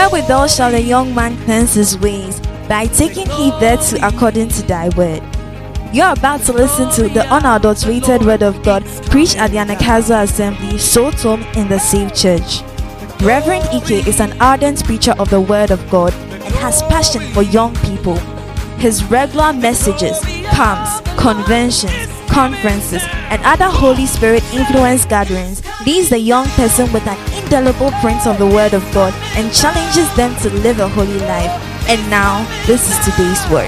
Wherewithal shall a young man cleanse his ways? By taking heed thereto according to thy word. You're about to listen to the unadulterated word of God preached at the Anagkazo Assembly, Sotom in the Saved Church. Reverend Ike is an ardent preacher of the word of God and has passion for young people. His regular messages, camps, conventions, conferences, and other Holy Spirit influence gatherings leaves the young person with an indelible print of the word of God and challenges them to live a holy life. And now, this is today's word.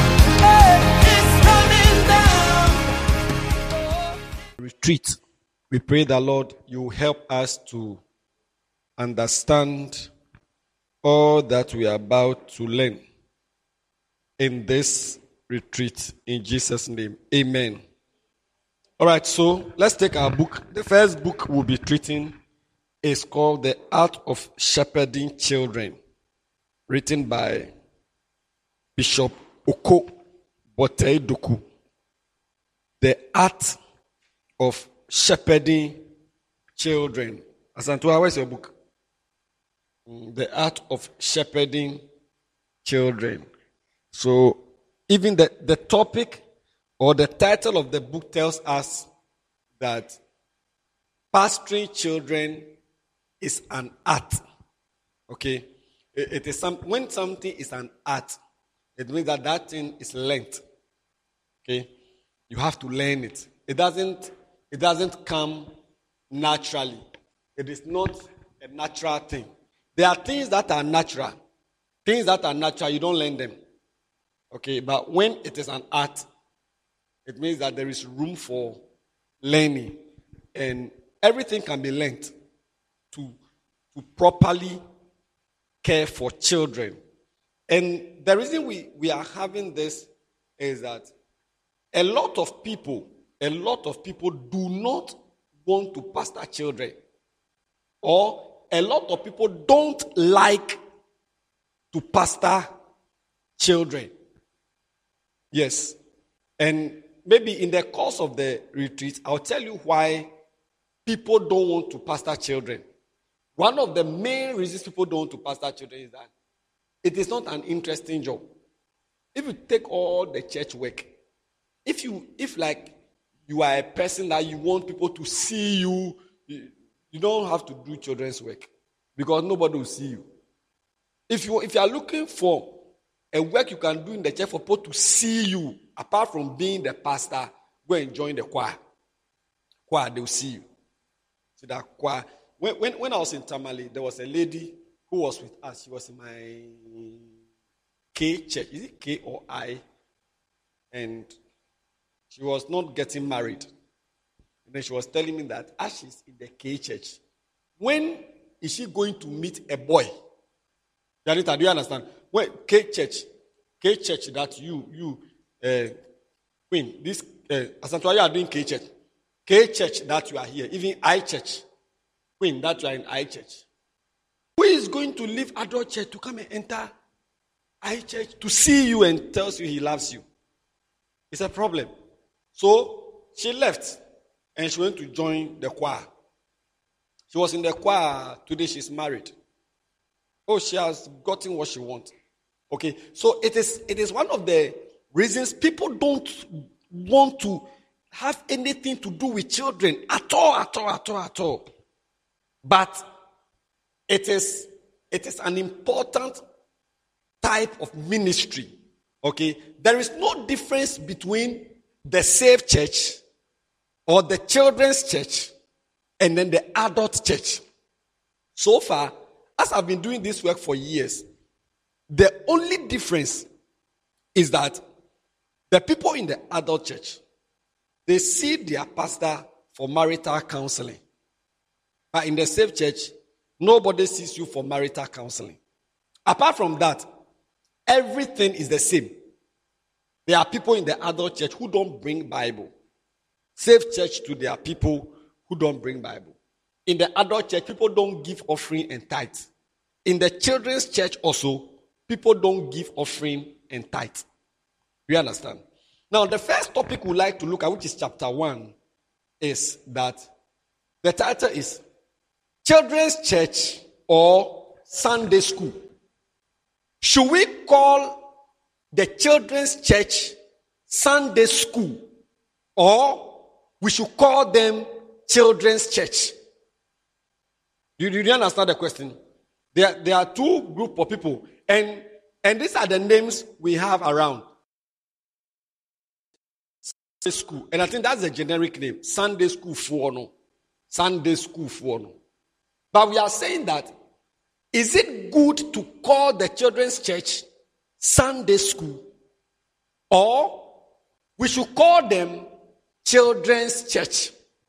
Retreat. We pray that, Lord, you help us to understand all that we are about to learn in this retreat. In Jesus' name, amen. All right, so let's take our book. The first book we'll be treating is called The Art of Shepherding Children, written by Bishop Oko Botei-Doku. The Art of Shepherding Children. Asantua, where's your book? The Art of Shepherding Children. So, even the topic or the title of the book tells us that pastoring children is an art. Okay? It is when something is an art, it means that thing is learned. Okay? You have to learn it. It doesn't come naturally. It is not a natural thing. There are things that are natural. Things that are natural, you don't learn them. Okay, but when it is an art, it means that there is room for learning. And everything can be learned to properly care for children. And the reason we are having this is that a lot of people do not want to pastor children. Or a lot of people don't like to pastor children. Yes. And maybe in the course of the retreat, I'll tell you why people don't want to pastor children. One of the main reasons people don't want to pastor children is that it is not an interesting job. If you take all the church work, if you are a person that you want people to see you, you don't have to do children's work because nobody will see you. If you are looking for a work you can do in the church for people to see you, apart from being the pastor, go and join the choir. Choir, they will see you. See that choir. When I was in Tamale, there was a lady who was with us. She was in my K church. Is it K or I? And she was not getting married. And then she was telling me that as she's in the K church, when is she going to meet a boy? Janita, do you understand? When K church that you Queen, this Asantua, you are doing K church that you are here, even I church, Queen, that you are in I church. Who is going to leave adult church to come and enter I church to see you and tells you he loves you? It's a problem. So she left and she went to join the choir. She was in the choir. Today she's married. Oh, she has gotten what she wants. Okay, so it is one of the reasons people don't want to have anything to do with children at all. But it is an important type of ministry. Okay, there is no difference between the saved church or the children's church and then the adult church. So far, as I've been doing this work for years, the only difference is that the people in the adult church, they see their pastor for marital counseling. But in the saved church, nobody sees you for marital counseling. Apart from that, everything is the same. There are people in the adult church who don't bring Bible. Saved church too, there are people who don't bring Bible. In the adult church, people don't give offering and tithe. In the children's church also, people don't give offering and tithe. You understand? Now, the first topic we'd like to look at, which is chapter 1, is that the title is Children's Church or Sunday school? Should we call the children's church Sunday school, or we should call them children's church? Do you understand the question? There are two groups of people, and these are the names we have around. Sunday school, and I think that's the generic name, Sunday school for no. Sunday school for no. But we are saying that, is it good to call the children's church Sunday school, or we should call them children's church?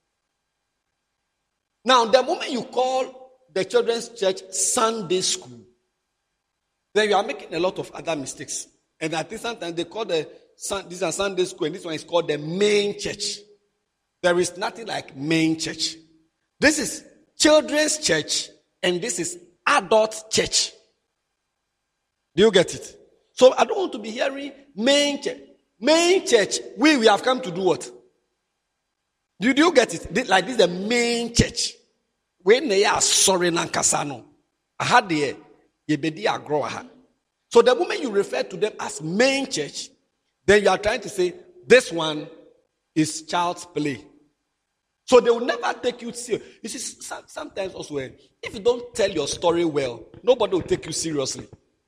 Now, the moment you call the children's church Sunday school, then you are making a lot of other mistakes. And I think sometimes they call these are Sunday school, and this one is called the main church. There is nothing like main church. This is children's church, and this is adult church. Do you get it? So I don't want to be hearing main church. Main church, we have come to do what? Do you get it? Like this is the main church. When they are sorry nankasano. Aha de yebedi agro aha. So the moment you refer to them as main church, then you are trying to say this one is child's play. So they will never take you seriously. You see, sometimes also, if you don't tell your story well, nobody will take you seriously.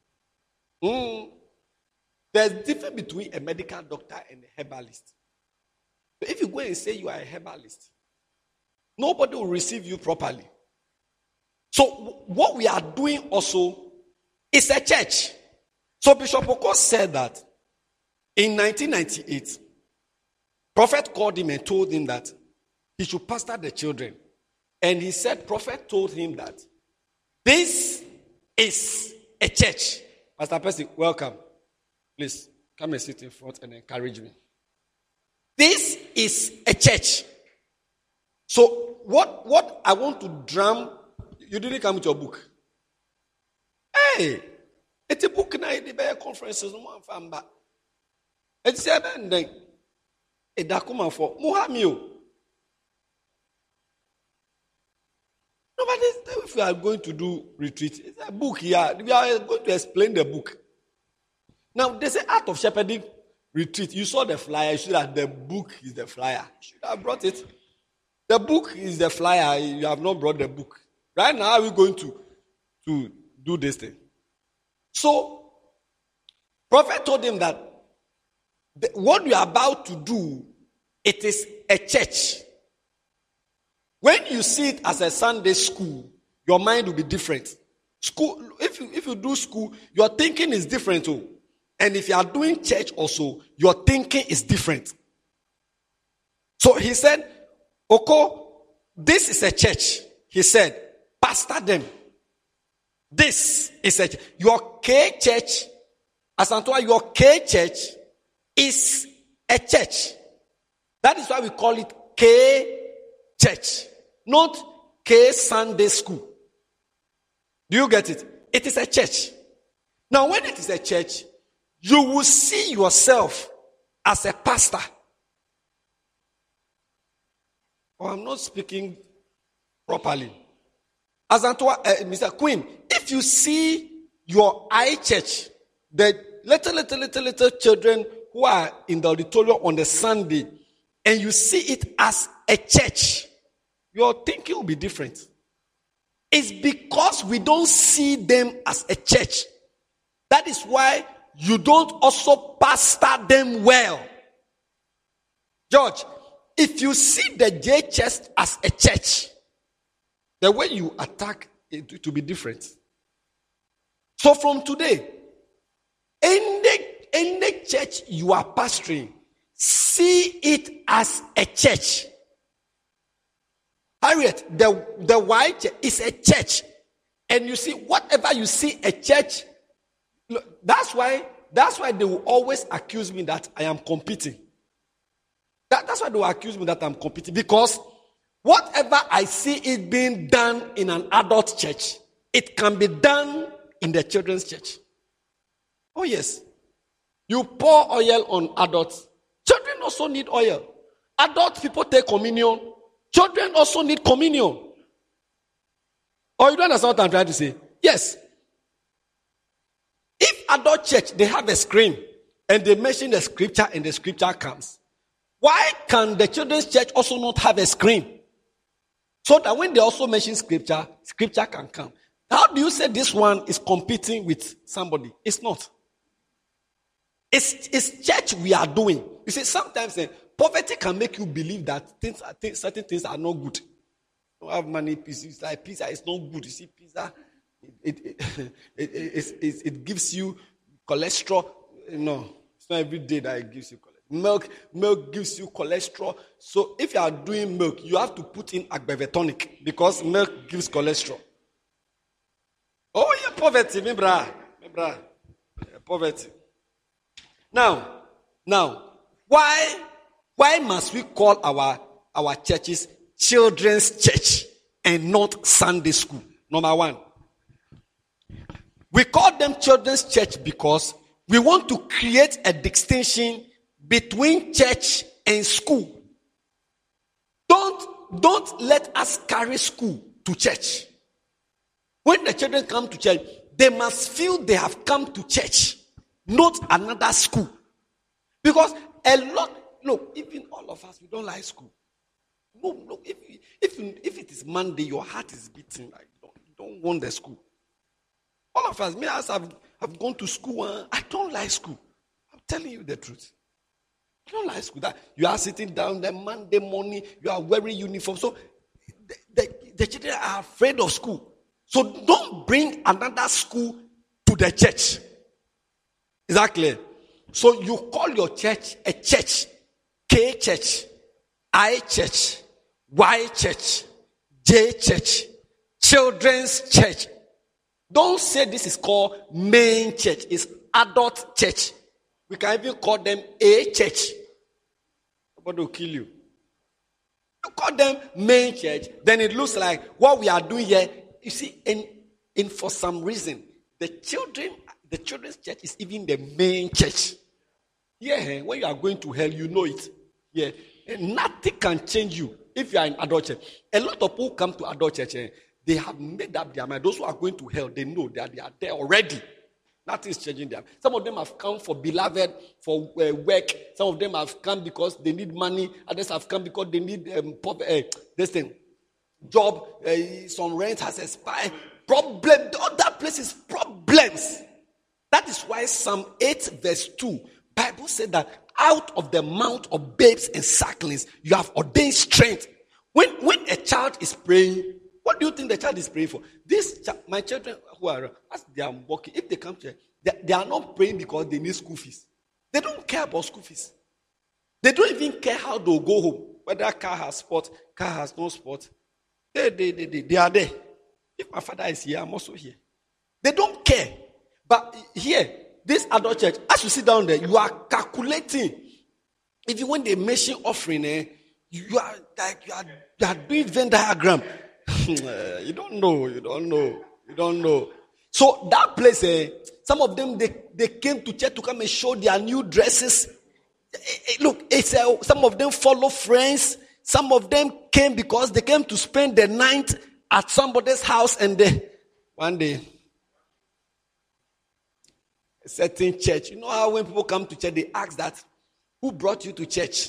There's a difference between a medical doctor and a herbalist. But if you go and say you are a herbalist, nobody will receive you properly. So what we are doing also is a church. So Bishop Oko said that in 1998, Prophet called him and told him that he should pastor the children. And he said, Prophet told him that this is a church. Pastor Percy, welcome. Please come and sit in front and encourage me. This is a church. So what I want to drum, you didn't come with your book. Hey, it's a book now. The conferences no one fan back. It's seven then. A document for Muhammad. Nobody. If we are going to do retreat, it's a book here. We are going to explain the book. Now there's an Art of Shepherding retreat. You saw the flyer. You should have the book is the flyer. You should have brought it. The book is the flyer. You have not brought the book. Right now, are we going to do this thing? So, Prophet told him that what we are about to do, it is a church. When you see it as a Sunday school, your mind will be different. School, if you do school, your thinking is different too. And if you are doing church also, your thinking is different. So he said, Oko, this is a church. He said, pastor them. This is a church. Your K church, Asantua, your K church is a church. That is why we call it K church, not K Sunday school. Do you get it? It is a church. Now, when it is a church, you will see yourself as a pastor. Oh, I'm not speaking properly. As Antoine, Mr. Queen, if you see your iChurch, the little children who are in the auditorium on the Sunday, and you see it as a church, your thinking will be different. It's because we don't see them as a church. That is why you don't also pastor them well. George, if you see the JHS as a church, the way you attack it will be different. So from today, any church you are pastoring, see it as a church. Harriet, the white church is a church. And you see, whatever you see a church, that's why they will always accuse me that I am competing. That's why they will accuse me that I'm competing. Because whatever I see it being done in an adult church, it can be done in the children's church. Oh yes. You pour oil on adults. Children also need oil. Adult people take communion. Children also need communion. Oh, you don't understand what I'm trying to say? Yes. adult church, they have a screen and they mention the scripture and the scripture comes. Why can the children's church also not have a screen? So that when they also mention scripture, scripture can come. How do you say this one is competing with somebody? It's not. It's church we are doing. You see, sometimes poverty can make you believe that certain things are not good. You don't have money, pieces like pizza is not good. You see, pizza, it gives you cholesterol. No, it's not every day that it gives you cholesterol. Milk gives you cholesterol. So if you are doing milk, you have to put in agbevitonic because milk gives cholesterol. Oh, yeah, poverty, me bra. Yeah, poverty. Now, why must we call our churches children's church and not Sunday school? Number one, we call them children's church because we want to create a distinction between church and school. Don't let us carry school to church. When the children come to church, they must feel they have come to church, not another school. Because even all of us, we don't like school. No, if it is Monday, your heart is beating. Like, you don't want the school. All of us, me as have gone to school, I don't like school. I'm telling you the truth. I don't like school. That you are sitting down there Monday morning, you are wearing uniform. So the children are afraid of school. So don't bring another school to the church. Is that clear? So you call your church a church. K church, I church, Y church, J church, children's church. Don't say this is called main church. It's adult church. We can even call them a church. Nobody will kill you. You call them main church, then it looks like what we are doing here. You see, and for some reason, the children's church is even the main church. Yeah, when you are going to hell, you know it. Yeah, and nothing can change you if you are in adult church. A lot of people come to adult church, they have made up their mind. Those who are going to hell, they know that they are there already. Nothing is changing them. Some of them have come for beloved, for work. Some of them have come because they need money. Others have come because they need this thing. Job, some rent has expired. Problem, other places, problems. That is why Psalm 8 verse 2, Bible said that out of the mouth of babes and sucklings, you have ordained strength. When a child is praying, what do you think the child is praying for? My children who are, as they are walking, if they come to church, they are not praying because they need school fees. They don't care about school fees. They don't even care how they'll go home. Whether car has sport, car has no sport. They are there. If my father is here, I'm also here. They don't care. But here, this adult church, as you sit down there, you are calculating. Even when they mention offering, you are doing Venn diagram. You don't know. So that place, some of them they came to church to come and show their new dresses. Look, some of them follow friends. Some of them came because they came to spend the night at somebody's house, and one day, a certain church. You know how when people come to church, they ask that, who brought you to church?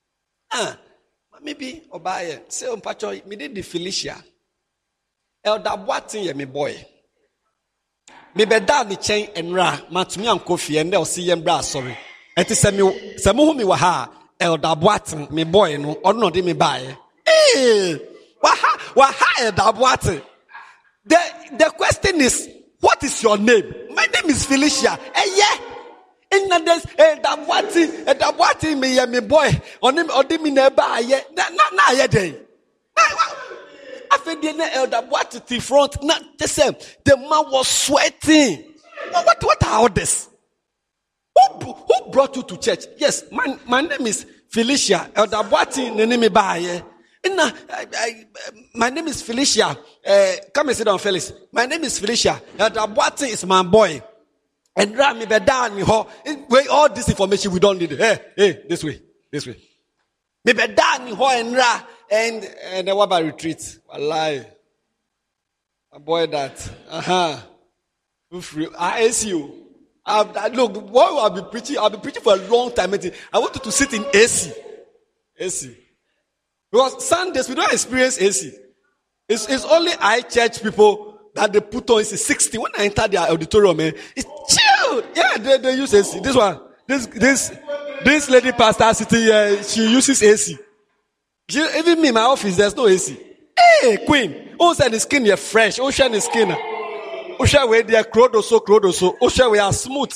Maybe Obaya. Say, Pacho, me did the Felicia. Elder Boatin, ye me boy. Me be da me chain and ra, matumi am kofi, and they'll see yem bra, sorry. And to say me, Samu me waha, Elder Boatin, me boy, no, or not me buy. Waha, Elder Boatin. The question is, what is your name? My name is Felicia. Yeah. In the Boatin, me boy, on him, or me nearby, yeah. Na ye day. After the elder Boatin front, not the same. The man was sweating. What are all this? Who brought you to church? Yes, my name is Felicia. Elder Boatin, the name by. My name is Felicia. Come and sit down, Felix. My name is Felicia. Elder Boatin is my boy. And Rami Bedan, me all this information we don't need. Hey, this way. Me Bedan, and Ra, and what about retreat? Wallahi. My boy that. I ask you. Look, what I'll be preaching for a long time. I want you to sit in AC. Because Sundays, we don't experience AC. It's only high church people that they put on AC 60. When I enter the auditorium, it's chill. Yeah, they use AC. This one, this lady pastor sitting here, she uses AC. Even me in my office, there's no AC. Hey, Queen. Also, the skin is fresh. Ocean is skin. Ocean where they are crodo. Ocean we are smooth.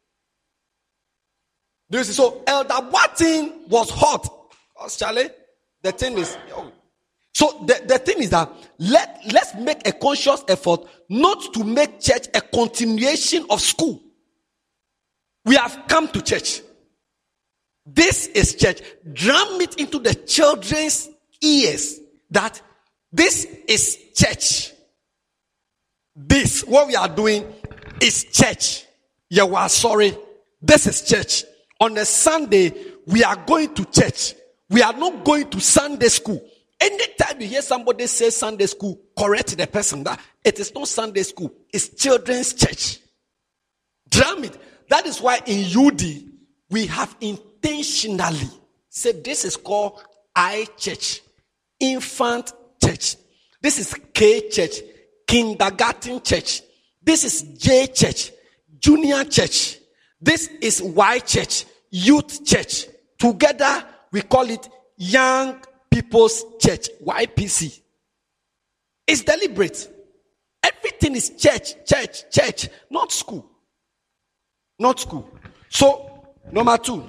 So Elder Watson was hot. Charlie, the thing is, so the thing is that let's make a conscious effort not to make church a continuation of school. We have come to church. This is church. Drum it into the children's ears that this is church. This, what we are doing, is church. You are sorry. This is church. On a Sunday, we are going to church. We are not going to Sunday school. Anytime you hear somebody say Sunday school, correct the person that it is not Sunday school. It's children's church. Drum it. That is why in UD, we have intentionally said this is called I church, infant church. This is K church, kindergarten church. This is J church, junior church. This is Y church, youth church. Together, we call it Young People's Church, YPC. It's deliberate. Everything is church, not school. Not school. So, number two.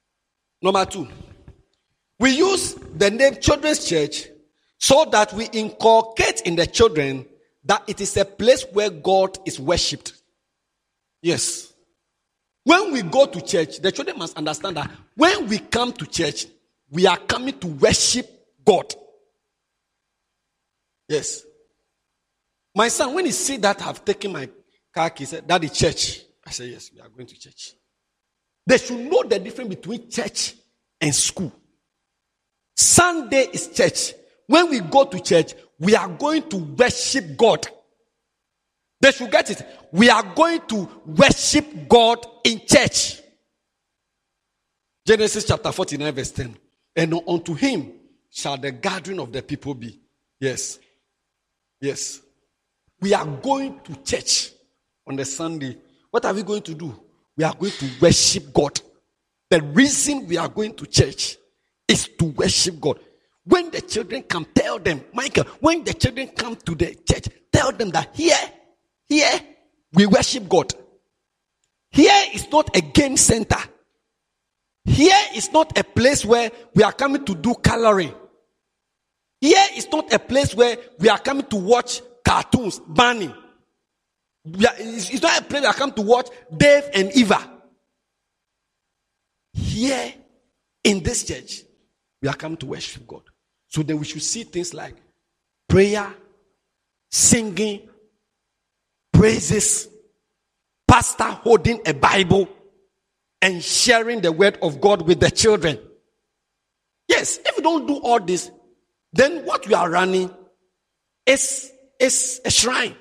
We use the name Children's Church so that we inculcate in the children that it is a place where God is worshipped. Yes. When we go to church, the children must understand that when we come to church, we are coming to worship God. Yes. My son, when he see that I've taken my car key, he said, Daddy, church. I said, yes, we are going to church. They should know the difference between church and school. Sunday is church. When we go to church, we are going to worship God. They should get it. We are going to worship God in church. Genesis chapter 49 verse 10. And unto him shall the gathering of the people be. Yes. Yes. We are going to church on the Sunday. What are we going to do? We are going to worship God. The reason we are going to church is to worship God. When the children come, tell them, Michael, when the children come to the church, tell them that here, we worship God. Here is not a game center. Here is not a place where we are coming to do coloring. Here is not a place where we are coming to watch cartoons, banning. It's not a place we are coming to watch Dave and Eva. Here in this church, we are coming to worship God. So then we should see things like prayer, singing, praises, pastor holding a Bible, and sharing the word of God with the children. Yes, if you don't do all this, then what you are running is a shrine.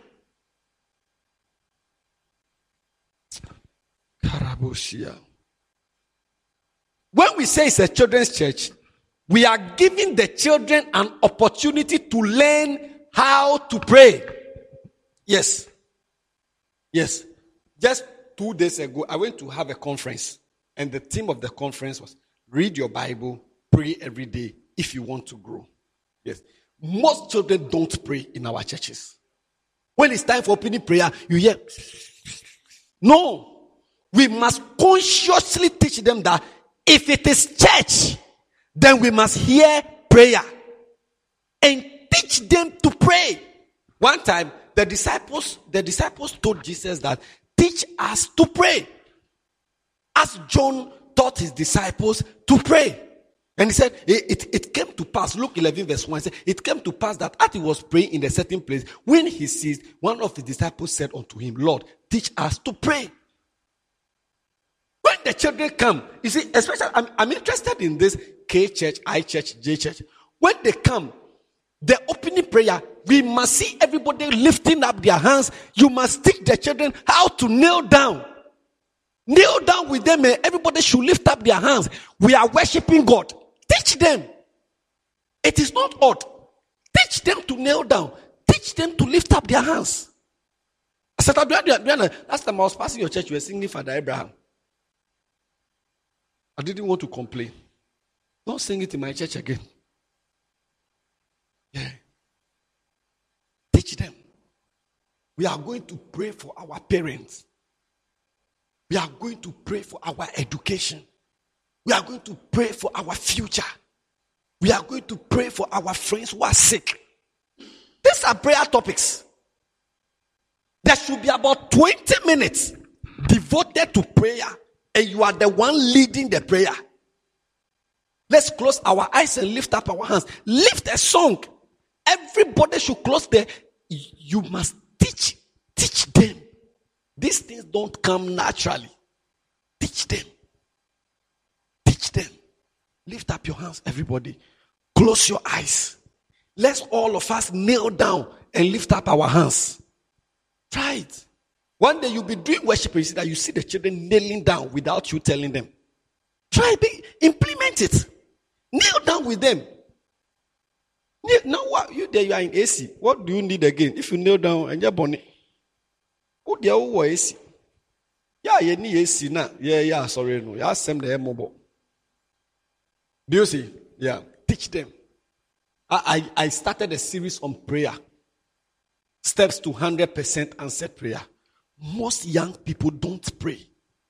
When we say it's a children's church, we are giving the children an opportunity to learn how to pray. Yes. Yes. Just 2 days ago, I went to have a conference. And the theme of the conference was, read your Bible, pray every day if you want to grow. Yes. Most children don't pray in our churches. When it's time for opening prayer, you hear, no. We must consciously teach them that if it is church, then we must hear prayer and teach them to pray. One time, the disciples told Jesus that, teach us to pray. As John taught his disciples to pray. And he said, it came to pass, Luke 11 verse 1, said, it came to pass that as he was praying in a certain place, when he ceased, one of his disciples said unto him, Lord, teach us to pray. When the children come, you see, especially, I'm interested in this K church, I church, J church. When they come, the opening prayer, we must see everybody lifting up their hands. You must teach the children how to kneel down. Kneel down with them and everybody should lift up their hands. We are worshiping God. Teach them. It is not odd. Teach them to kneel down. Teach them to lift up their hands. I said, last time I was passing your church, you were singing Father Abraham. I didn't want to complain. Don't sing it in my church again. Yeah. Teach them. We are going to pray for our parents. We are going to pray for our education. We are going to pray for our future. We are going to pray for our friends who are sick. These are prayer topics. There should be about 20 minutes devoted to prayer, and you are the one leading the prayer. Let's close our eyes and lift up our hands. Lift a song. Everybody should close their. You must teach them. These things don't come naturally. Teach them. Teach them. Lift up your hands, everybody. Close your eyes. Let's all of us kneel down and lift up our hands. Try it. One day you'll be doing worship and you see that you see the children kneeling down without you telling them. Try it. Implement it. Kneel down with them. Now what you there? You are in AC. What do you need again? If you kneel down and you're bonny. Who there who AC? Yeah, you need AC now. Yeah, sorry, no. Yeah, same the mobile. Do you see? Yeah. Teach them. I started a series on prayer. Steps to 100% answered prayer. Most young people don't pray.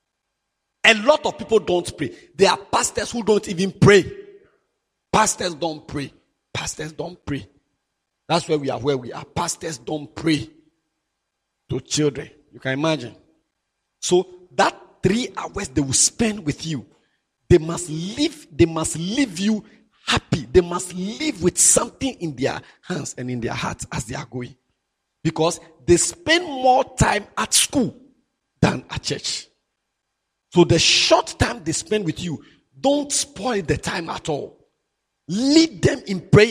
A lot of people don't pray. There are pastors who don't even pray. Pastors don't pray. Pastors don't pray. That's where we are. Pastors don't pray to children. You can imagine. So that 3 hours they will spend with you, they must leave you happy. They must live with something in their hands and in their hearts as they are going. Because they spend more time at school than at church. So the short time they spend with you, don't spoil the time at all. Lead them in prayer.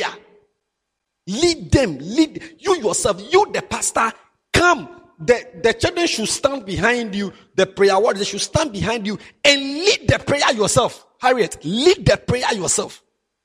Lead them. Lead you yourself. You, the pastor, come. The children should stand behind you. The prayer warriors, they should stand behind you and lead the prayer yourself. Harriet, lead the prayer yourself.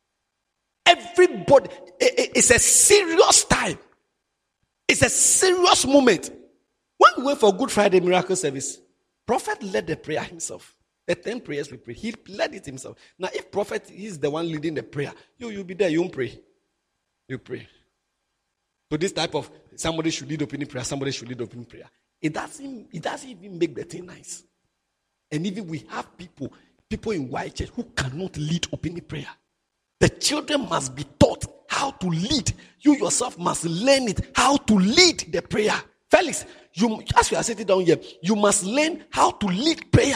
Everybody, it's a serious time. It's a serious moment. When we went for Good Friday miracle service, Prophet led the prayer himself. The 10 prayers we pray, he led it himself. Now, if Prophet is the one leading the prayer, you'll be there, you won't pray. You pray. So this type of, somebody should lead opening prayer, somebody should lead opening prayer. It doesn't even make the thing nice. And even we have people in white church who cannot lead opening prayer. The children must be taught how to lead. You yourself must learn it, how to lead the prayer. Felix, as you are sitting down here, you must learn how to lead prayer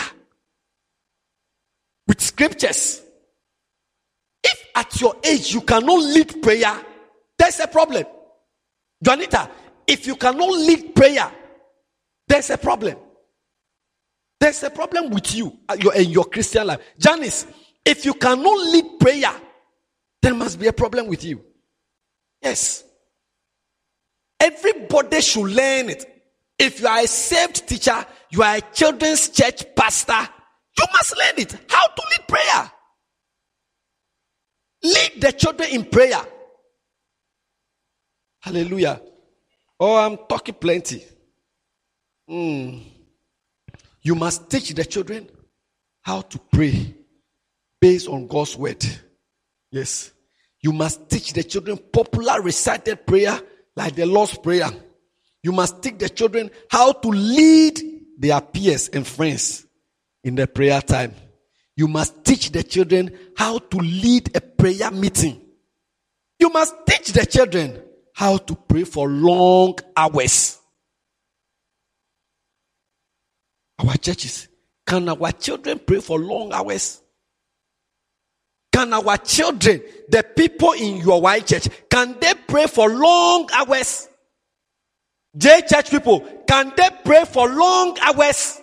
with scriptures. If at your age you cannot lead prayer, there's a problem. Juanita, if you cannot lead prayer, there's a problem. There's a problem with you in your Christian life. Janice, if you cannot lead prayer, there must be a problem with you. Yes. Everybody should learn it. If you are a saved teacher, you are a children's church pastor, you must learn it. How to lead prayer. Lead the children in prayer. Hallelujah. Oh, I'm talking plenty. You must teach the children how to pray based on God's word. Yes. You must teach the children popular recited prayer like the Lord's Prayer. You must teach the children how to lead their peers and friends in the prayer time. You must teach the children how to lead a prayer meeting. You must teach the children how to pray for long hours. Our churches, can our children pray for long hours? Can our children, the people in your white church, can they pray for long hours? J church people, can they pray for long hours?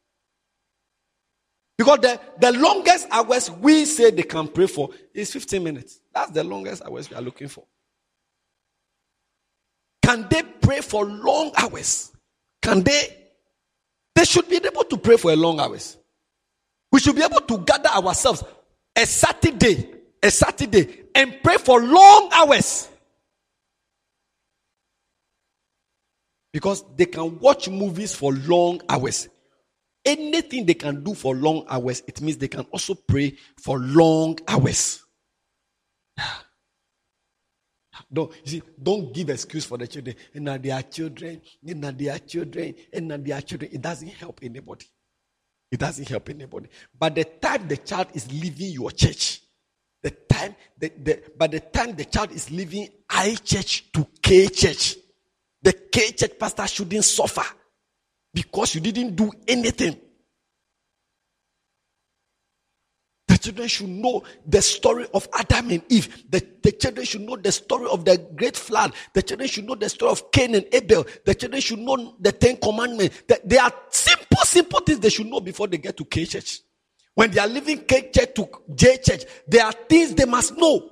Because the longest hours we say they can pray for is 15 minutes. That's the longest hours we are looking for. Can they pray for long hours? Can they? They should be able to pray for a long hours. We should be able to gather ourselves a Saturday, and pray for long hours. Because they can watch movies for long hours. Anything they can do for long hours, it means they can also pray for long hours. Don't give excuse for the children. And now they are children. And now they are children. And now they are children. It doesn't help anybody. It doesn't help anybody. By the time the child is leaving your church, by the time the child is leaving I church to K church, the K church pastor shouldn't suffer because you didn't do anything. The children should know the story of Adam and Eve. The children should know the story of the great flood. The children should know the story of Cain and Abel. The children should know the 10 Commandments. They are simple things they should know before they get to K church. When they are leaving K church to J church, there are things they must know.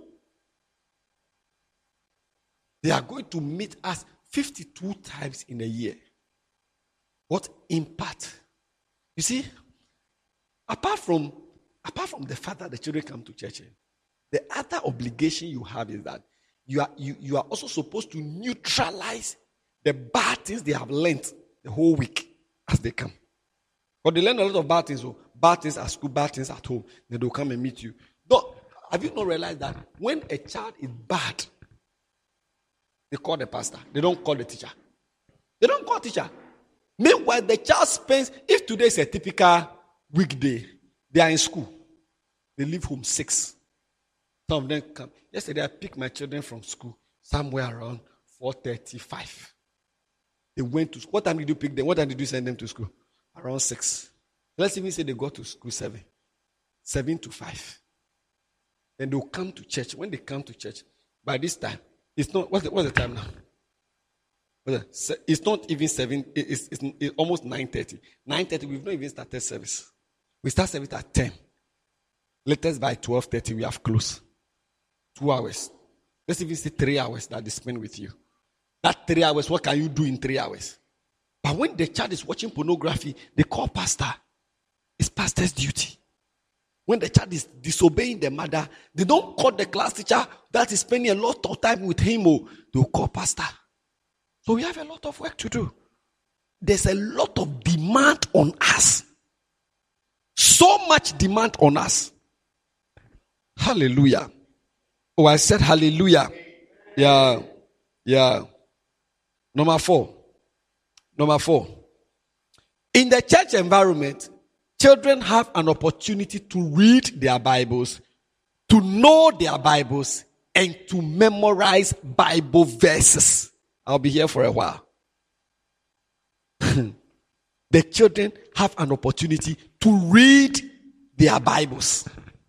They are going to meet us 52 times in a year. What impact? You see, apart from the fact that the children come to church, the other obligation you have is that you are also supposed to neutralize the bad things they have learned the whole week as they come. But they learn a lot of bad things. So bad things at school, bad things at home. Then they'll come and meet you. Have you not realized that when a child is bad, they call the pastor. They don't call the teacher. They don't call the teacher. Meanwhile, the child spends, if today is a typical weekday, they are in school. They leave home 6. Some of them come. Yesterday, I picked my children from school somewhere around 4:35. They went to school. What time did you pick them? What time did you send them to school? Around 6. Let's even say they go to school 7. 7 to 5. Then they'll come to church. When they come to church, by this time, it's not, what's the time now? It's not even 7, it's almost 9:30. 9:30, we've not even started service. We start service at 10. Latest by 12:30, we have closed. 2 hours. Let's even say 3 hours that they spend with you. That 3 hours, what can you do in 3 hours? But when the child is watching pornography, they call pastor. It's pastor's duty. When the child is disobeying the mother, they don't call the class teacher that is spending a lot of time with him. They'll call pastor. So we have a lot of work to do. There's a lot of demand on us. So much demand on us. Hallelujah. Oh, I said hallelujah. Yeah. Number 4. In the church environment, children have an opportunity to read their Bibles, to know their Bibles, and to memorize Bible verses. I'll be here for a while. The children have an opportunity to read their Bibles.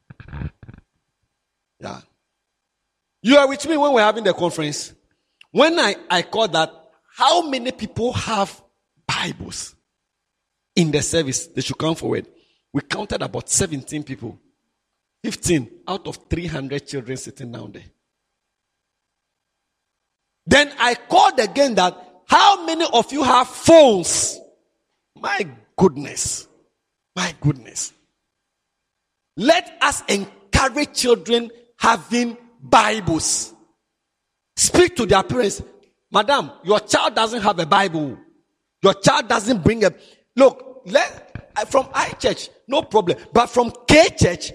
Yeah. You are with me when we're having the conference. When I call that, how many people have Bibles in the service? They should come forward. We counted about 17 people. 15 out of 300 children sitting down there. Then I called again that, how many of you have phones? My goodness. Let us encourage children having Bibles. Speak to their parents. Madam, your child doesn't have a Bible. Your child doesn't bring a... Look, from I church, no problem. But from K church,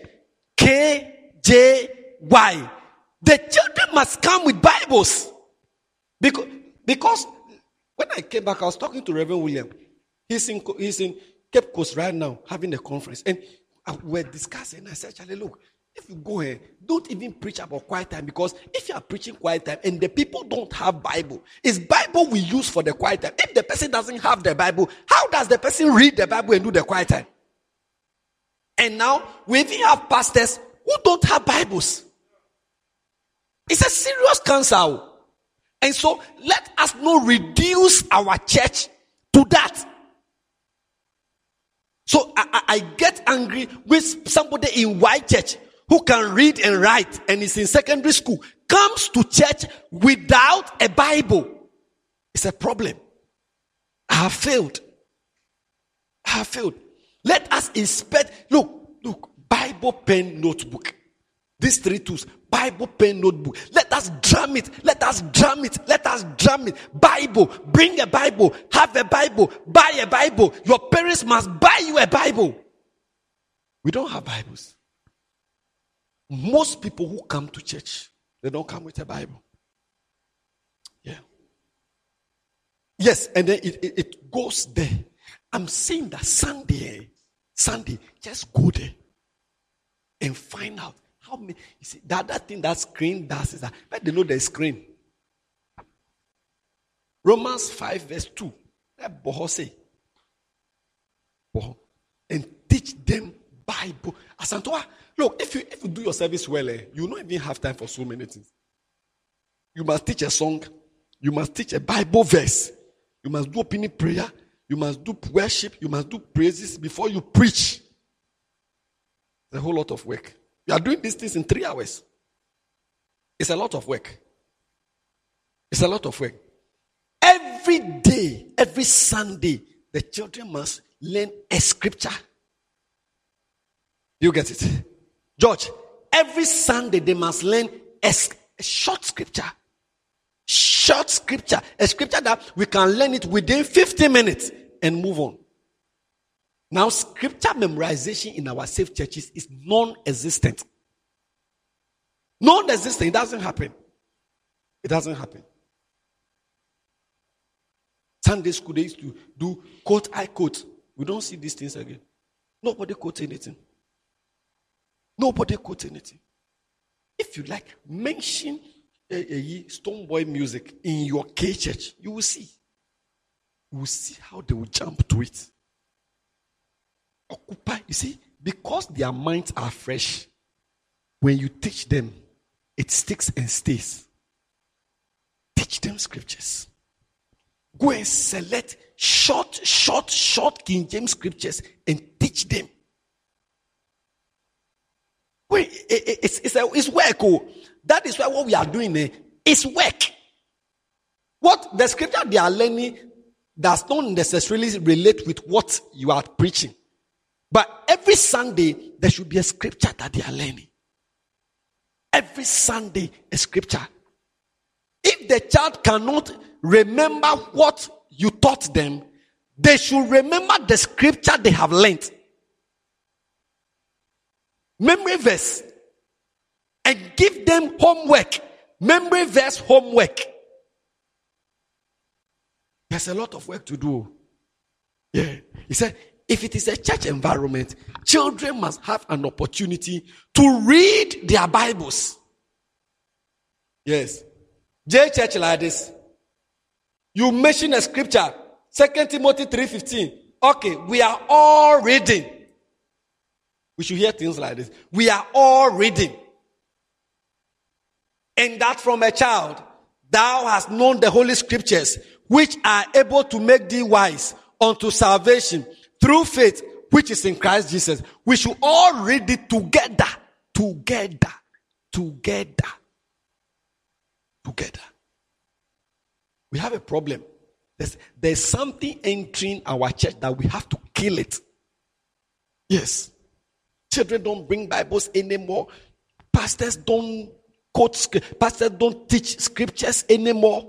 KJY, the children must come with Bibles. Because when I came back, I was talking to Reverend William. He's in Cape Coast right now, having a conference. And we're discussing. I said, Charlie, look, if you go here, don't even preach about quiet time. Because if you are preaching quiet time and the people don't have Bible, it's Bible we use for the quiet time. If the person doesn't have the Bible, how does the person read the Bible and do the quiet time? And now, we even have pastors who don't have Bibles. It's a serious cancer. And so, let us not reduce our church to that. So, I get angry with somebody in white church who can read and write and is in secondary school, comes to church without a Bible. It's a problem. I have failed. have failed. Let us inspect. Look, Bible, pen, notebook. These three tools, Bible, pen, notebook. Let us drum it. Let us drum it. Let us drum it. Bible, bring a Bible. Have a Bible. Buy a Bible. Your parents must buy you a Bible. We don't have Bibles. Most people who come to church, they don't come with a Bible. Yeah. Yes, and then it goes there. I'm saying that Sunday, just go there and find out how many. You see, the other thing that screen does is that, but they know the screen. Romans 5 verse 2. Let Boho say. Boho. And teach them Bible. Asantoa, look, if you do your service well, you will not even have time for so many things. You must teach a song. You must teach a Bible verse. You must do opening prayer. You must do worship. You must do praises before you preach. It's a whole lot of work. You are doing these things in 3 hours. It's a lot of work. It's a lot of work. Every day, every Sunday, the children must learn a scripture. You get it? George, every Sunday they must learn a short scripture. Short scripture. A scripture that we can learn it within 50 minutes and move on. Now, scripture memorization in our safe churches is non-existent. Non-existent. It doesn't happen. It doesn't happen. Sunday school, they used to do quote, I quote. We don't see these things again. Nobody quotes anything. Nobody quotes anything. If you like, mention Stonebwoy music in your K church, you will see. You will see how they will jump to it. Occupy, you see, because their minds are fresh, when you teach them, it sticks and stays. Teach them scriptures. Go and select short King James scriptures and teach them. Wait, it's work. Oh. That is why what we are doing is work. What the scripture they are learning does not necessarily relate with what you are preaching. But every Sunday, there should be a scripture that they are learning. Every Sunday, a scripture. If the child cannot remember what you taught them, they should remember the scripture they have learned. Memory verse. And give them homework. Memory verse homework. There's a lot of work to do. Yeah. He said, if it is a church environment, children must have an opportunity to read their Bibles. Yes. J church like this. You mention a scripture, 2 Timothy 3:15. Okay, we are all reading. We should hear things like this. We are all reading. And that from a child, thou hast known the holy scriptures, which are able to make thee wise unto salvation through faith, which is in Christ Jesus. We should all read it together. Together. We have a problem. There's something entering our church that we have to kill it. Yes. Children don't bring Bibles anymore. Pastors don't quote. Pastors don't teach scriptures anymore.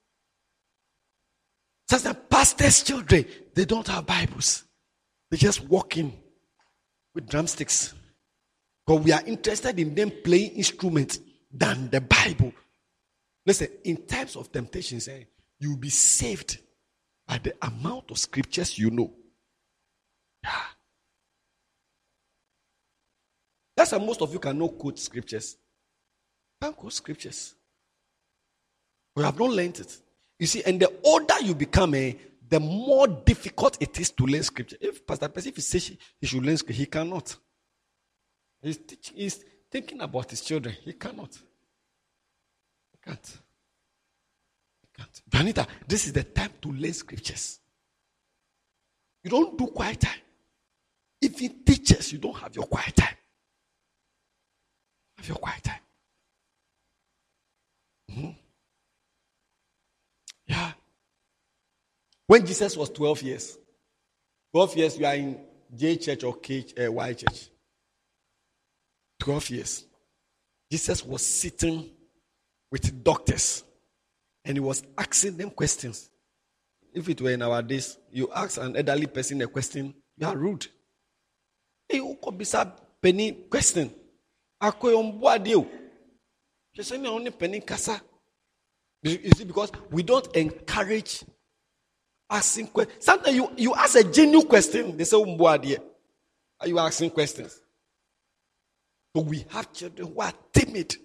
Some pastors' children, they don't have Bibles. They just walk in with drumsticks. But we are interested in them playing instruments than the Bible. Listen, in times of temptations, you'll be saved by the amount of scriptures you know. Yeah. That's why most of you cannot quote scriptures. Can't quote scriptures. We have not learned it. You see, and the older you become, the more difficult it is to learn scripture. If Pastor Percy, if he says he should learn scripture, he cannot. He's thinking about his children. He cannot. He can't. Janita, this is the time to learn scriptures. You don't do quiet time. Even teachers, you don't have your quiet time. Have your quiet time. Mm-hmm. Yeah. When Jesus was 12 years, 12 years you are in J church or Y church. 12 years. Jesus was sitting with doctors and he was asking them questions. If it were in our days, you ask an elderly person a question, you are rude. You could be a penny question. You see, because we don't encourage asking questions. Sometimes you ask a genuine question, they say, are you asking questions? But we have children who are timid.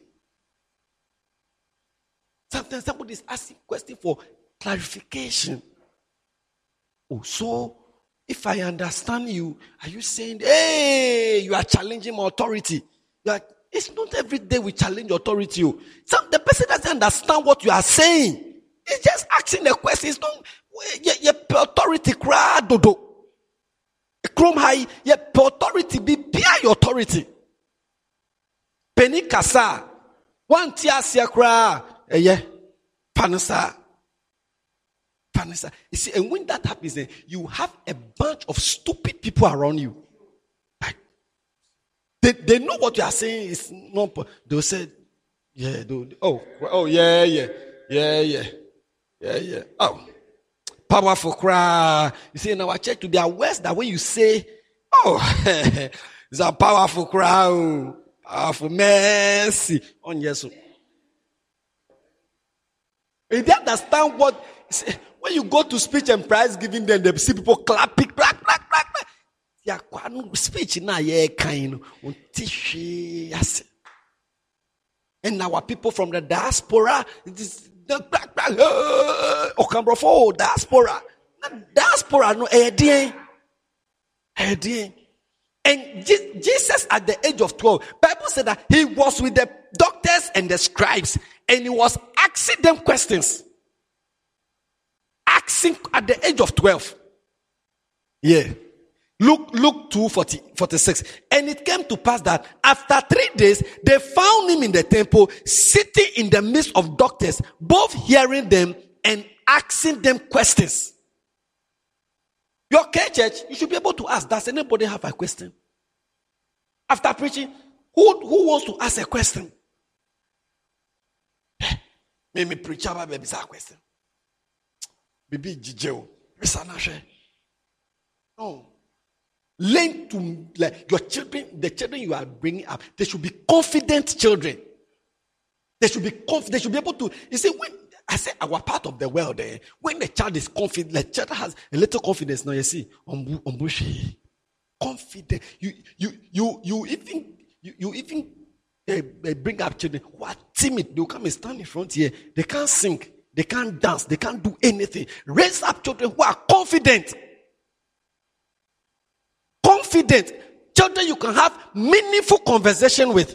Sometimes somebody is asking questions for clarification. Oh, so if I understand you, are you saying, hey, you are challenging my authority? It's not every day we challenge authority. The person doesn't understand what you are saying. He's just asking a question. It's not your authority cry dodo. Chrome high, your authority be your authority. Penny kasa. One tia sia cry. Panasa. You see, and when that happens, then you have a bunch of stupid people around you. They know what you are saying is not. They'll say, yeah. Oh, powerful cry. You see, in our church, there are words that when you say, oh, it's a powerful cry, powerful mercy on Jesus. If they understand what, when you go to speech and prize giving, then they see people clapping, clap. Speech na kind and our people from the diaspora, diaspora no and Jesus at the age of 12, Bible said that he was with the doctors and the scribes and he was asking them questions. Asking at the age of 12. Yeah. Luke 2:46. And it came to pass that after 3 days, they found him in the temple, sitting in the midst of doctors, both hearing them and asking them questions. Your church, you should be able to ask, does anybody have a question? After preaching, who wants to ask a question? Maybe preacher, baby, a question. Baby, Gigeo, no. Learn to, like, your children, the children you are bringing up, they should be confident children. They should be confident. They should be able to, you see, when I say our part of the world, when the child is confident, the child has a little confidence. Now you see, confident. You even bring up children who are timid. They'll come and stand in front here. They can't sing. They can't dance. They can't do anything. Raise up children who are confident. Confident children you can have meaningful conversation with.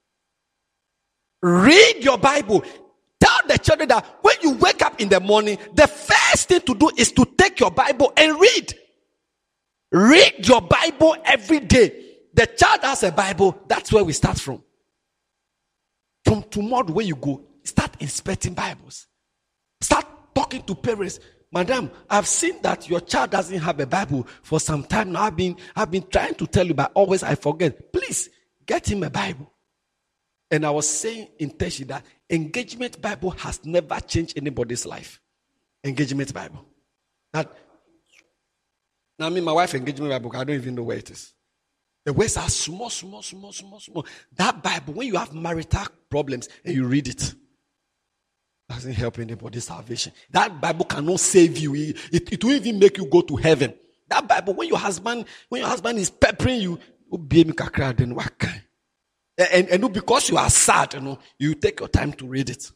Read your Bible. Tell the children that when you wake up in the morning, the first thing to do is to take your Bible and read. Read your Bible every day. The child has a Bible. That's where we start from. From tomorrow, when you go, start inspecting Bibles. Start talking to parents. Madam, I've seen that your child doesn't have a Bible for some time now. I've been trying to tell you, but always I forget. Please get him a Bible. And I was saying intentionally that Engagement Bible has never changed anybody's life. Engagement Bible. Now, my wife Engagement Bible, I don't even know where it is. The words are small. That Bible, when you have marital problems and you read it, doesn't help anybody's salvation. That Bible cannot save you. It will even make you go to heaven. That Bible, when your husband is peppering you, and because you are sad, you take your time to read it.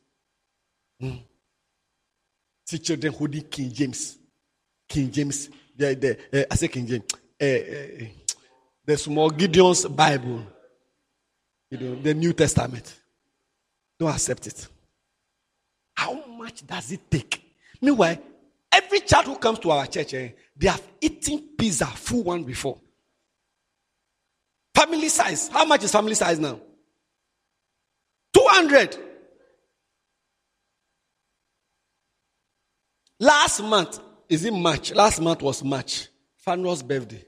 See children holding King James. I say King James. The small Gideon's Bible. The New Testament. Don't accept it. How much does it take? Meanwhile, every child who comes to our church, they have eaten pizza, full one before. Family size. How much is family size now? 200. Last month, is it March? Last month was March. Fanuel's birthday.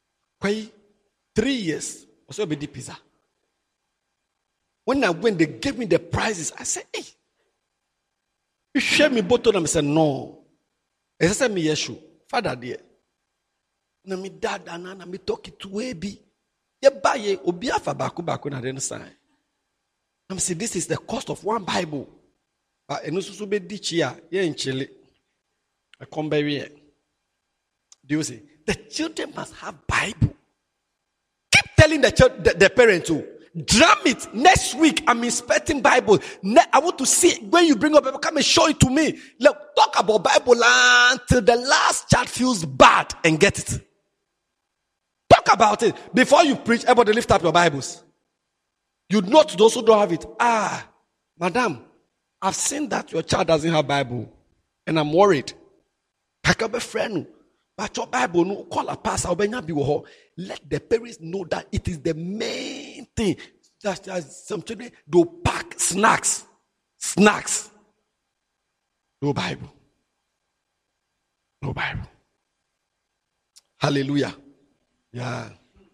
3 years. Also be the pizza. When they gave me the prizes, I said, hey, you share me both of them. I said, no. I said, me yeshu. Father dear. Na me dad na me talk it to baby. Ye buy obi afa baku na den sign. I'm saying this is the cost of one Bible. But eno susu be di chia ye nchele. I come by here. Do you see? The children must have Bible. Keep telling the parents too. Drum it. Next week, I'm inspecting Bible. I want to see when you bring up Bible, come and show it to me. Look, talk about Bible until the last child feels bad and get it. Talk about it. Before you preach, everybody lift up your Bibles. You note those who don't have it. Madam, I've seen that your child doesn't have Bible. And I'm worried. But your Bible, no call a pastor. Let the parents know that it is the main thing. That some children do pack snacks. No Bible. Hallelujah. Yeah.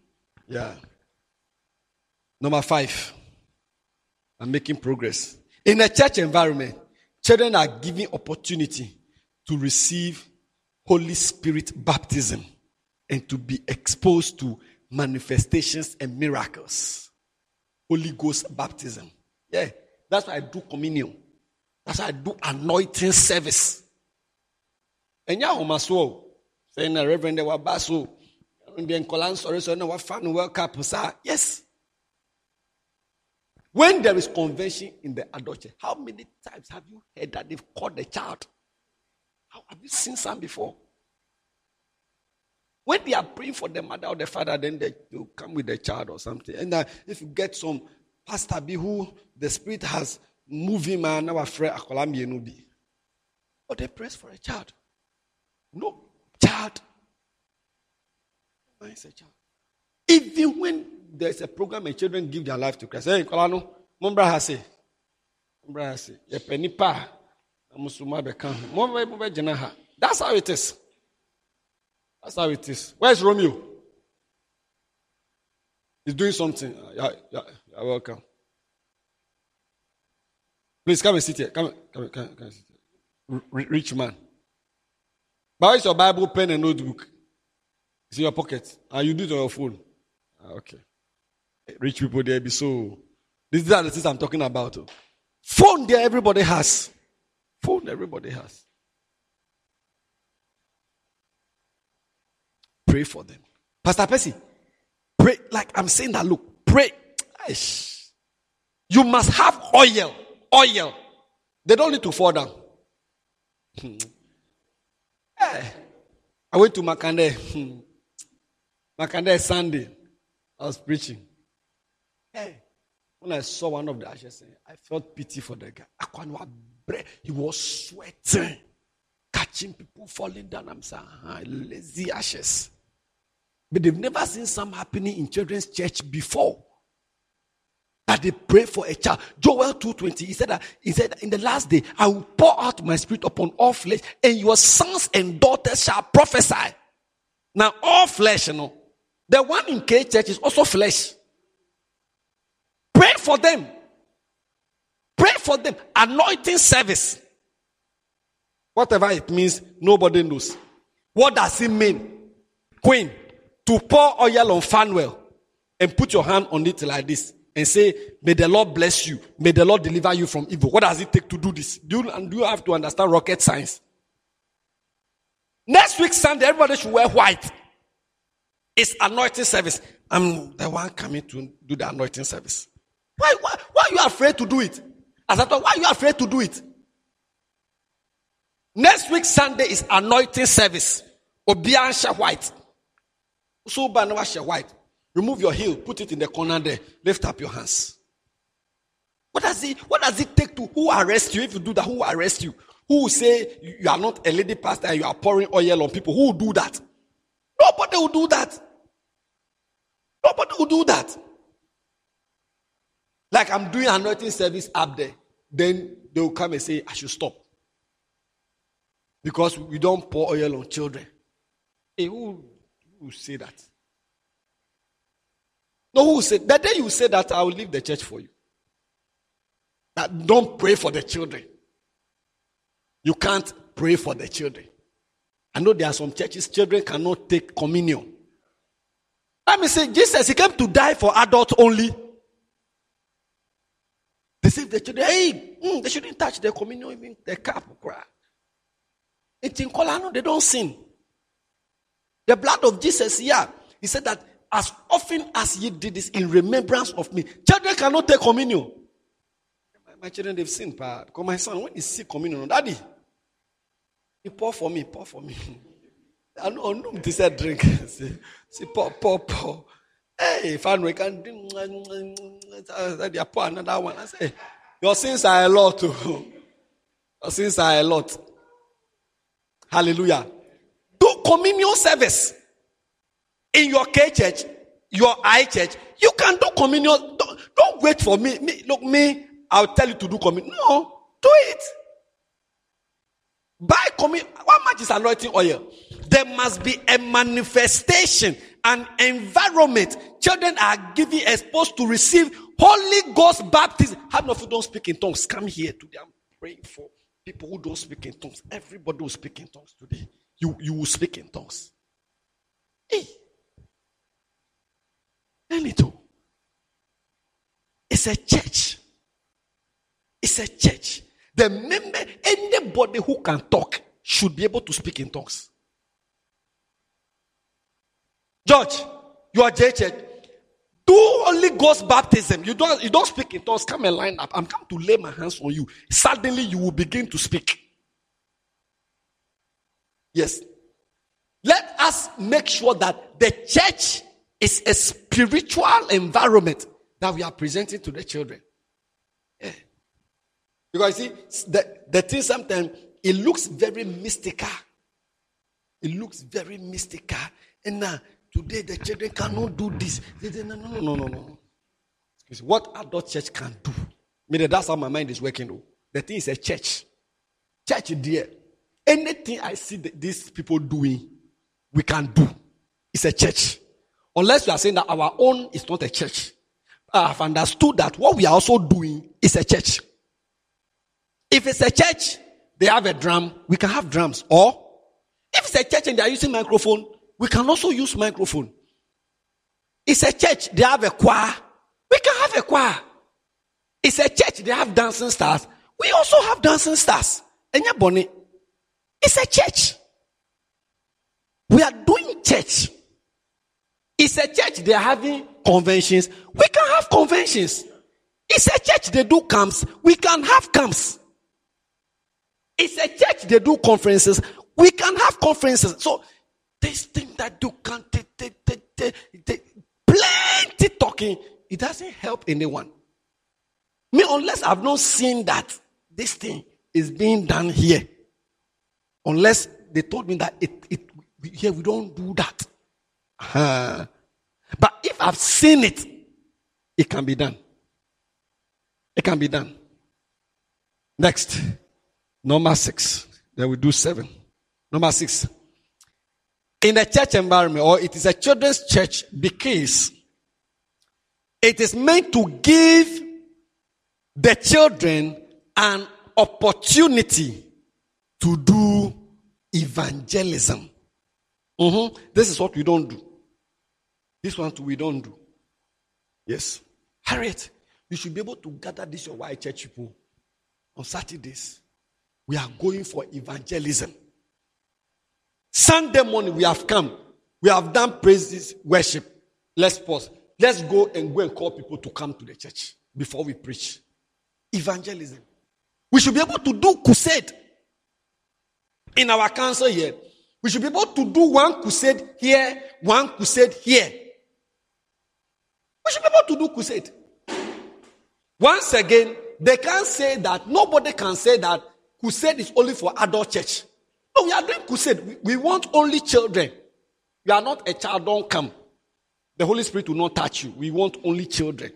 Number 5. I'm making progress. In a church environment, children are given opportunity to receive Holy Spirit baptism and to be exposed to manifestations and miracles. Holy Ghost baptism. Yeah, that's why I do communion. That's why I do anointing service. And ya omaso saying the Reverend de Wabaso and then Kolan sorry so no wa fan World Cup. Yes. When there is convention in the adult church, how many times have you heard that they've called the child? Have you seen some before? When they are praying for the mother or the father, then they will come with the child or something. And if you get some pastor be who the Spirit has moved him and now afraid Akolami Enubi, or they praise for a child. No child. Why is a child? Even when there's a program and children give their life to Christ. Hey, Kolano, Mumbra Hase. Ye penipa. That's how it is. Where's Romeo? He's doing something. You're welcome. Please come and sit here. Come and sit here. Rich man. But where's your Bible, pen, and notebook? It's in your pocket. And you do it on your phone. Okay. Rich people there be so. These are the things I'm talking about. Phone there, everybody has. Phone everybody has. Pray for them. Pastor Percy, pray. Like I'm saying that, look, pray. You must have oil. They don't need to fall down. I went to Makande. Makande Sunday. I was preaching. When I saw one of the ashes, I felt pity for the guy. He was sweating, catching people falling down. I'm saying, lazy ashes. But they've never seen something happening in children's church before. That they pray for a child. Joel 2:20. He said, in the last day, I will pour out my spirit upon all flesh, and your sons and daughters shall prophesy. Now, all flesh, the one in K church is also flesh. Pray for them. Pray for them. Anointing service. Whatever it means, nobody knows. What does it mean? Queen, to pour oil on Fanuel and put your hand on it like this and say, may the Lord bless you. May the Lord deliver you from evil. What does it take to do this? Do you have to understand rocket science? Next week Sunday, everybody should wear white. It's anointing service. I'm the one coming to do the anointing service. Why are you afraid to do it? Why are you afraid to do it? Next week Sunday is anointing service. Obiansha white. So banawasha white. Remove your heel, put it in the corner there. Lift up your hands. What does it take to who arrest you? If you do that, who will arrest you? Who will say you are not a lady pastor and you are pouring oil on people? Who will do that? Nobody will do that. Nobody will do that. Like I'm doing anointing service up there. Then they will come and say, I should stop. Because we don't pour oil on children. Hey, Who will say that? No, who will say? The day you say that, I will leave the church for you. That don't pray for the children. You can't pray for the children. I know there are some churches, children cannot take communion. Let me say, Jesus, he came to die for adults only. They say the children, they shouldn't touch their communion, even the cup. It's in Kolano, they don't sin. The blood of Jesus, he said that as often as ye did this in remembrance of me, children cannot take communion. My children, they've sinned, because my son, when he see communion, Daddy, he pour for me. I know he said drink. See, pour. Hey, if I can drink, they pour another one. I say, your sins are a lot too. Your sins are a lot. Hallelujah. Do communion service in your K church, your I church. You can do communion. Don't wait for me. Look, I'll tell you to do communion. No, do it. Buy communion. How much is anointing oil? There must be a manifestation, an environment. Children are given exposed to receive Holy Ghost baptism. How many of you don't speak in tongues? Come here today. I'm praying for people who don't speak in tongues. Everybody will speak in tongues today. You will speak in tongues. Hey. Anything. It's a church. It's a church. The member, anybody who can talk should be able to speak in tongues. George, you are JH. Do Holy Ghost baptism. You don't speak in tongues. Come and line up. I'm come to lay my hands on you. Suddenly you will begin to speak. Yes. Let us make sure that the church is a spiritual environment that we are presenting to the children. Yeah. Because you see, the thing sometimes, it looks very mystical. It looks very mystical. And now, today the children cannot do this. They say, no. What adult church can do? That's how my mind is working. Though. The thing is a church. Church, dear. Anything I see these people doing, we can do. It's a church. Unless we are saying that our own is not a church. I have understood that what we are also doing is a church. If it's a church, they have a drum, we can have drums. Or, if it's a church and they are using microphone, we can also use microphone. It's a church, they have a choir, we can have a choir. It's a church, they have dancing stars, we also have dancing stars. It's a church. We are doing church. It's a church, they are having conventions, we can have conventions. It's a church, they do camps, we can have camps. It's a church, they do conferences, we can have conferences. So, this thing that you can't, plenty talking, it doesn't help anyone. Me, unless I've not seen that this thing is being done here. Unless they told me that here we don't do that. But if I've seen it, it can be done. It can be done. Next. Number 6. Then we do 7. Number 6. In a church environment, or it is a children's church because it is meant to give the children an opportunity to do evangelism. This is what we don't do. This one too, we don't do. Yes. Harriet, you should be able to gather this your white church people on Saturdays. We are going for evangelism. Sunday morning we have come. We have done praises, worship. Let's pause. Let's go and call people to come to the church before we preach. Evangelism. We should be able to do crusade in our council here. We should be able to do one crusade here, one crusade here. We should be able to do crusade. Once again, they can't say that, nobody can say that crusade is only for adult church. No, we are doing crusade. We want only children. You are not a child, don't come. The Holy Spirit will not touch you. We want only children.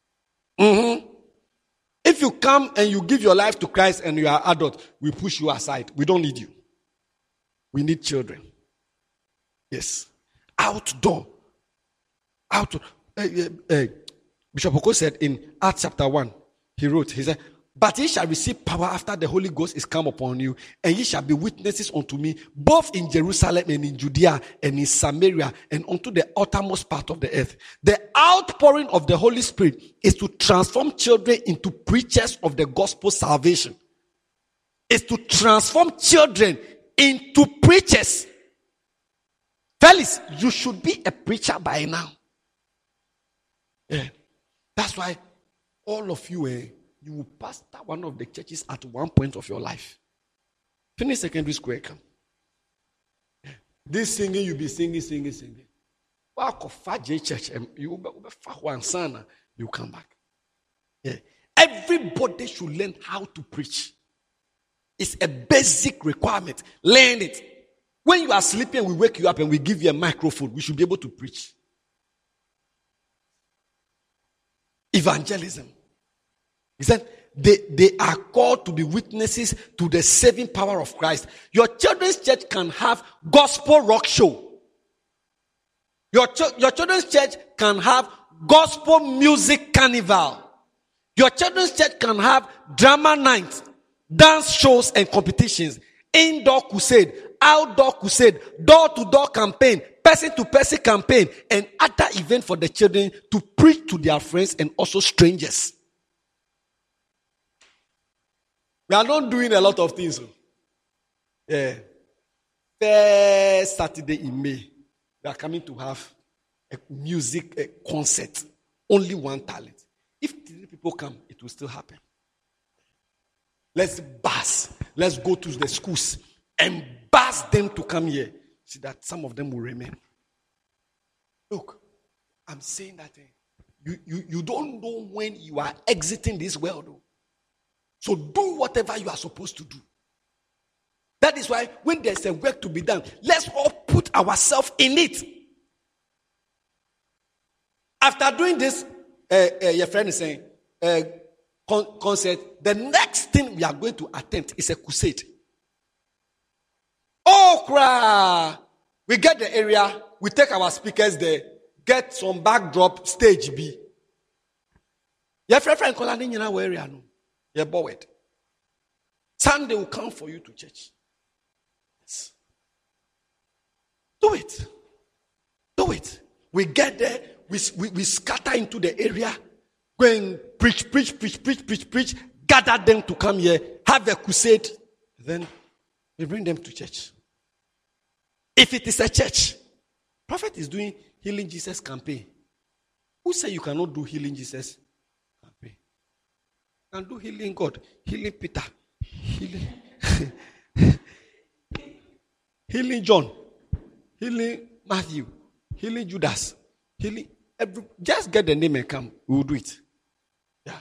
If you come and you give your life to Christ and you are adult, we push you aside. We don't need you. We need children. Yes. Outdoor. Bishop Oko said in Acts chapter 1, he said, but ye shall receive power after the Holy Ghost is come upon you, and ye shall be witnesses unto me, both in Jerusalem and in Judea and in Samaria and unto the uttermost part of the earth. The outpouring of the Holy Spirit is to transform children into preachers of the gospel salvation. It's to transform children into preachers. Fellas, you should be a preacher by now. Yeah. That's why all of you, you will pastor one of the churches at one point of your life. Finish secondary school, come. Yeah. This singing, you'll be singing. Walk of church, you come back. Yeah. Everybody should learn how to preach. It's a basic requirement. Learn it. When you are sleeping, we wake you up and we give you a microphone. We should be able to preach. Evangelism. He said they are called to be witnesses to the saving power of Christ. Your children's church can have gospel rock show. Your children's church can have gospel music carnival. Your children's church can have drama nights, dance shows and competitions, indoor crusade, outdoor crusade, door-to-door campaign, person-to-person campaign, and other events for the children to preach to their friends and also strangers. We are not doing a lot of things. Yeah. First Saturday in May, we are coming to have a music concert. Only one talent. If 3 people come, it will still happen. Let's buzz. Let's go to the schools and buzz them to come here. See that some of them will remain. Look, I'm saying that you don't know when you are exiting this world. So do whatever you are supposed to do. That is why when there's a work to be done, let's all put ourselves in it. After doing this, your friend is saying, concert, the next thing we are going to attempt is a crusade. Oh, cry! We get the area, we take our speakers there, get some backdrop, stage B. Your friend calling in our area, no? You're bored. Sunday will come for you to church. Yes. Do it. Do it. We get there, we scatter into the area, go and preach, gather them to come here, have a crusade, then we bring them to church. If it is a church, prophet is doing Healing Jesus campaign. Who say you cannot do Healing Jesus campaign? You can do Healing God, Healing Peter, Healing John, Healing Matthew, Healing Judas, Healing just get the name and come. We will do it. Yeah.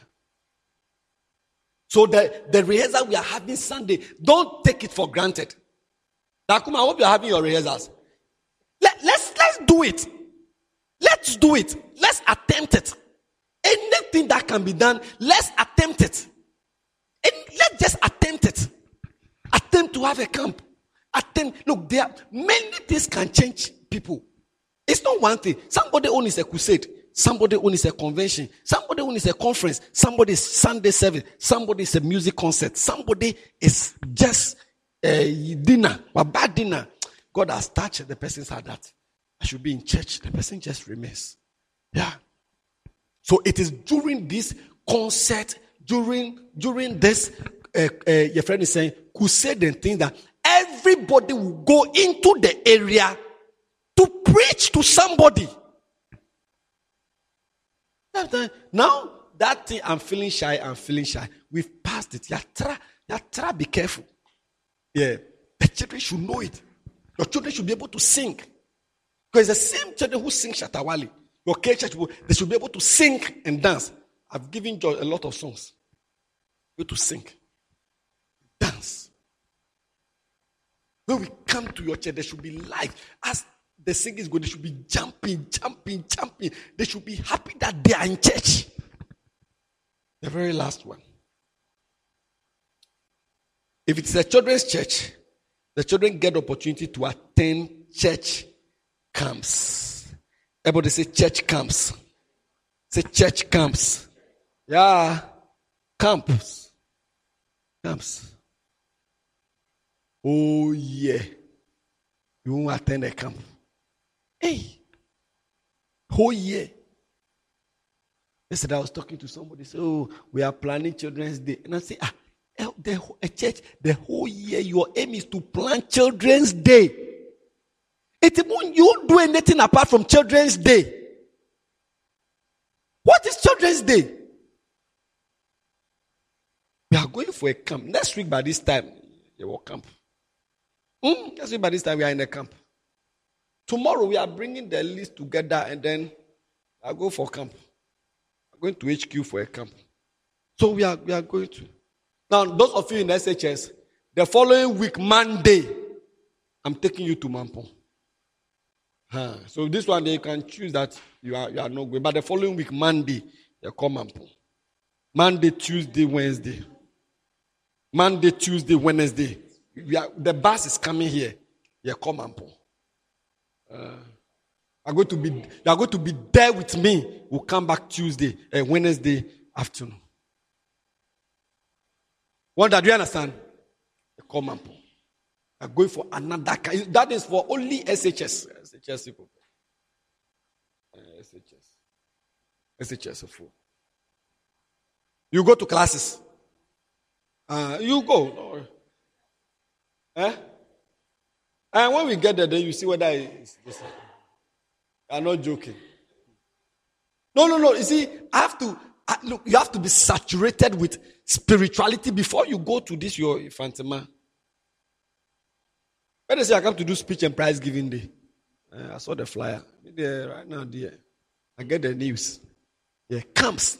So the rehearsal we are having Sunday, don't take it for granted. Dakuma, I hope you are having your rehearsals. Let's do it. Let's do it. Let's attempt it. Anything that can be done, let's attempt it. And let's just attempt it. Attempt to have a camp. Look, there are many things can change people. It's not one thing. Somebody owns a crusade. Somebody owns a convention. Somebody owns a conference. Somebody is Sunday service. Somebody is a music concert. Somebody is just a dinner, a bad dinner. God has touched the person's heart that I should be in church. The person just remains. Yeah. So it is during this concert, during this, your friend is saying, crusade and things that everybody will go into the area to preach to somebody. Now, that thing, I'm feeling shy. We've passed it. Yatra, be careful. Yeah. The children should know it. Your children should be able to sing. Because the same children who sing Shatawali, your K church, they should be able to sing and dance. I've given George a lot of songs. You to sing. Dance. When we come to your church, there should be life. As the singers go, they should be jumping. They should be happy that they are in church. The very last one. If it's a children's church, the children get the opportunity to attend church camps. Everybody say church camps. Say church camps. Yeah. Camps. Camps. Oh yeah. You won't attend a camp. Hey. Oh yeah. Yesterday I was talking to somebody. Say, oh, we are planning Children's Day. And I say, a church, the whole year, your aim is to plan Children's Day. It won't you do anything apart from Children's Day. What is Children's Day? We are going for a camp. Next week by this time, you will camp. Next week by this time, we are in a camp. Tomorrow, we are bringing the list together and then I'll go for camp. I'm going to HQ for a camp. So we are going to. Now, those of you in SHS, the following week, Monday, I'm taking you to Mampong. So this one, you can choose that you are not going. But the following week, Monday, you come Mampong. Monday, Tuesday, Wednesday. Monday, Tuesday, Wednesday. The bus is coming here. You come Mampong. You are going to be there with me. We'll come back Tuesday and Wednesday afternoon. What do you understand? You come Mampong. You are going for another. That is for only SHS. SHS people. SHS full. You go to classes. You go. And when we get there, then you see whether it's this. I'm not joking. No. You see, look, you have to be saturated with spirituality before you go to this your Fantima. When they say I come to do speech and prize giving day, I saw the flyer. There right now, dear. I get the news. Yeah, camps.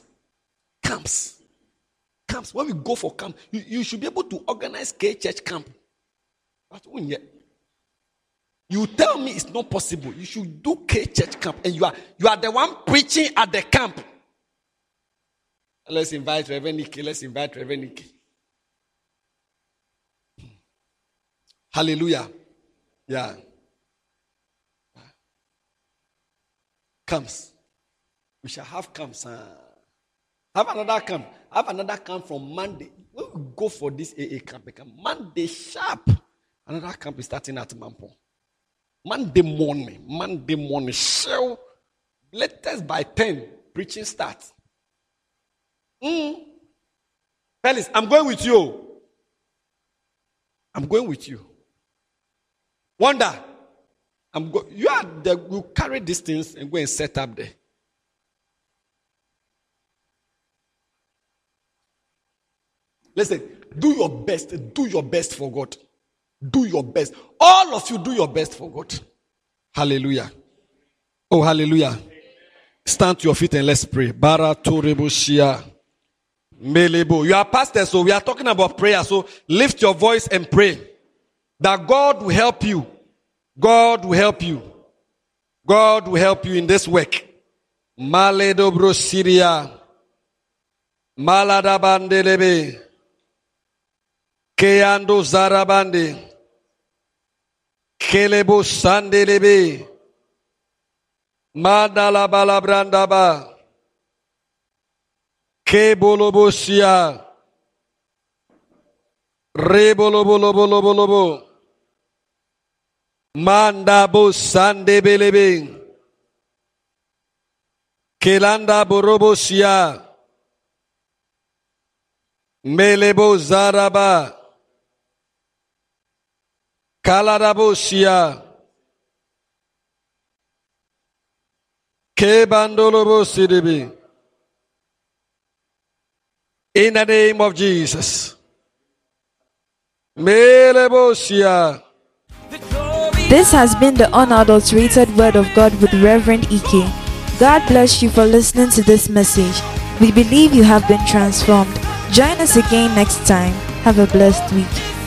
When we go for camp, you should be able to organize K-Church camp. But when you tell me it's not possible, you should do K-Church camp, and you are the one preaching at the camp. Let's invite Reverend Nikki. Hallelujah. Yeah. Camps. We shall have camps. Have another camp from Monday. When we go for this AA camp, Monday sharp. Another camp is starting at Mampong. Monday morning. Show. Latest by 10. Preaching starts. Felix, I'm going with you. Wonder. You carry these things and go and set up there. Listen, do your best. Do your best for God. Do your best. All of you do your best for God. Hallelujah. Oh, hallelujah. Stand to your feet and let's pray. Bara Torebushia. Melebo. You are pastors, so we are talking about prayer. So lift your voice and pray that God will help you. God will help you. God will help you in this work. Maledobro Syria. Maladabandelebe. Keando Zarabande. Kelebo Sandelebe. Madala Balabrandaba. Kebolobosia. Rebolobolobolobolobo. Mandabo Sandebelebe. Kelanda Borobosia. Melebo Zaraba. Kaladabosia. Kebandolobo Sidibi. In the name of Jesus. Melebosia. This has been the unadulterated Word of God with Reverend Ike. God bless you for listening to this message. We believe you have been transformed. Join us again next time. Have a blessed week.